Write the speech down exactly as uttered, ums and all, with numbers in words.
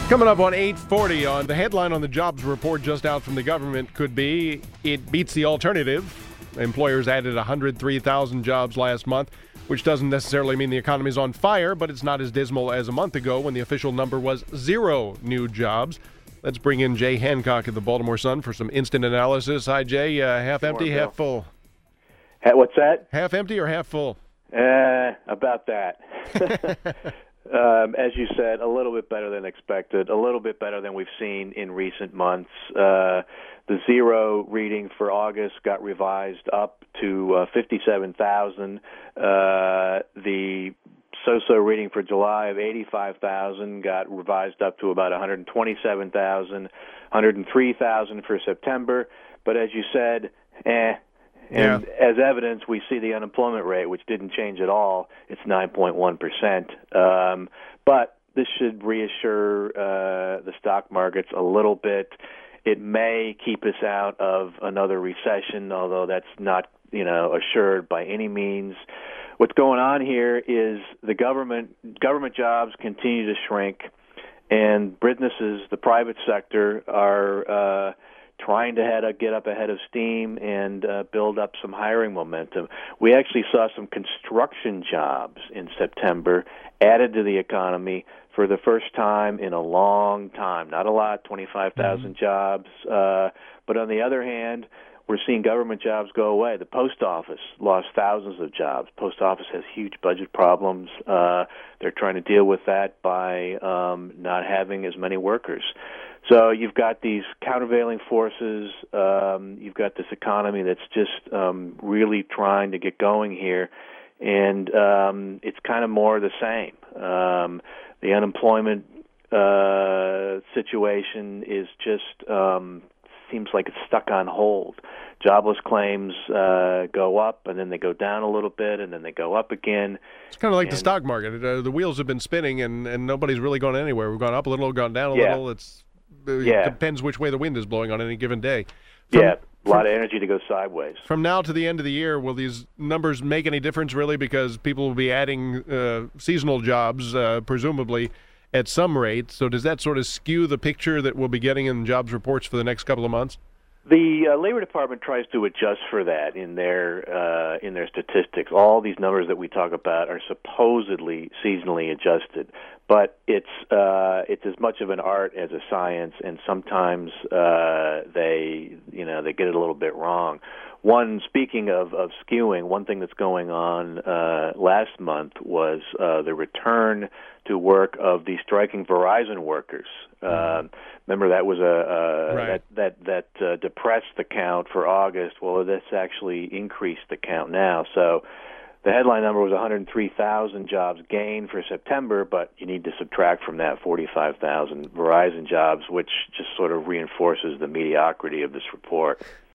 Coming up on eight forty, on the headline on the jobs report just out from the government could be, it beats the alternative. Employers added one hundred three thousand jobs last month, which doesn't necessarily mean the economy's on fire, but it's not as dismal as a month ago when the official number was zero new jobs. Let's bring in Jay Hancock of the Baltimore Sun for some instant analysis. Hi, Jay. Uh, half empty, Bill. half full? What's that? Half empty or half full? Uh, about that. um, as you said, a little bit better than expected, a little bit better than we've seen in recent months. Uh, the zero reading for August got revised up to uh, fifty-seven thousand. Uh, the so-so reading for July of eighty-five thousand got revised up to about one hundred twenty-seven thousand, one hundred three thousand for September. But as you said, eh. And yeah. as evidence, we see the unemployment rate, which didn't change at all. It's nine point one percent. Um, but this should reassure uh, the stock markets a little bit. It may keep us out of another recession, although that's not, you know, assured by any means. What's going on here is the government government jobs continue to shrink, and businesses, the private sector, are uh, trying to head up, get up ahead of steam and uh, build up some hiring momentum. We actually saw some construction jobs in September added to the economy for the first time in a long time. Not a lot, twenty-five thousand mm-hmm. jobs. Uh, but on the other hand, we're seeing government jobs go away. The post office lost thousands of jobs. Post office has huge budget problems. Uh, they're trying to deal with that by um, not having as many workers. So you've got these countervailing forces. Um, you've got this economy that's just um, really trying to get going here, and um, it's kind of more of the same. Um, the unemployment uh, situation is just um, seems like it's stuck on hold. Jobless claims uh, go up, and then they go down a little bit, and then they go up again. It's kind of like and, the stock market. Uh, the wheels have been spinning, and, and nobody's really gone anywhere. We've gone up a little, gone down a yeah. little. It's It yeah. depends which way the wind is blowing on any given day. From, yeah, a lot from, of energy to go sideways. From now to the end of the year, will these numbers make any difference, really? Because people will be adding uh, seasonal jobs, uh, presumably, at some rate. So does that sort of skew the picture that we'll be getting in jobs reports for the next couple of months? The uh, Labor Department tries to adjust for that in their uh, in their statistics. All these numbers that we talk about are supposedly seasonally adjusted, but it's uh, it's as much of an art as a science, and sometimes uh, they you know they get it a little bit wrong. One, speaking of, of skewing, one thing that's going on uh, last month was uh, the return to work of the striking Verizon workers. Uh, remember that was a, a right. that that that uh, depressed the count for August. Well, that's actually increased the count now. So the headline number was one hundred three thousand jobs gained for September, but you need to subtract from that forty-five thousand Verizon jobs, which just sort of reinforces the mediocrity of this report.